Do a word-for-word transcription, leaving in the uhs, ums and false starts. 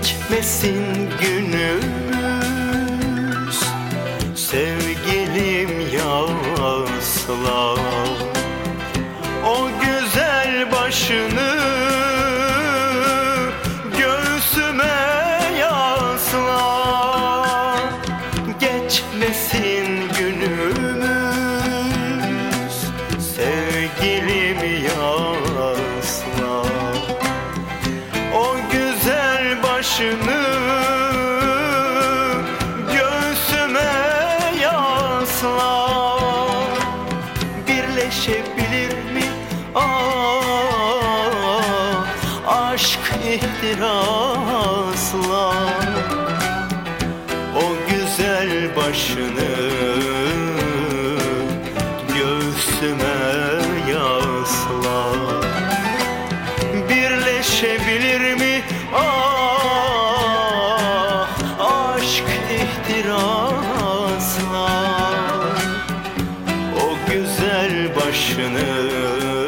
Geçmesin günümüz sevgilim yasla, o güzel başını göğsüme yasla. Geçmesin günümüz sevgilim yasla, o güzel başını göğsüme yasla. Birleşebilir mi ah aşk ihtirasla, o güzel başını göğsüme yasla. Birleşebilir mi ah aşk ihtirasla, o güzel başını